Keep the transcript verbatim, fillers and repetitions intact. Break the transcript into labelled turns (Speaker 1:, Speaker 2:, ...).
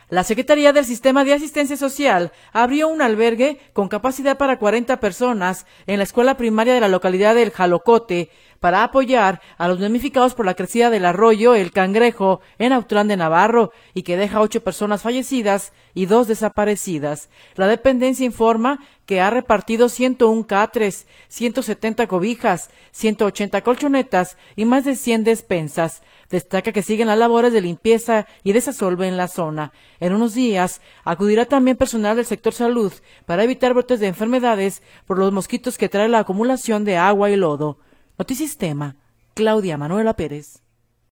Speaker 1: La Secretaría del Sistema de Asistencia Social abrió un albergue con capacidad para cuarenta personas en la escuela primaria de la localidad del Jalocote para apoyar a los damnificados por la crecida del arroyo El Cangrejo en Autlán de Navarro y que deja ocho personas fallecidas y dos desaparecidas. La dependencia informa que ha repartido ciento uno catres, ciento setenta cobijas, ciento ochenta colchonetas y más de cien despensas. Destaca que siguen las labores de limpieza y desasolve en la zona. En unos días acudirá también personal del sector salud para evitar brotes de enfermedades por los mosquitos que trae la acumulación de agua y lodo. Notisistema, Claudia Manuela Pérez.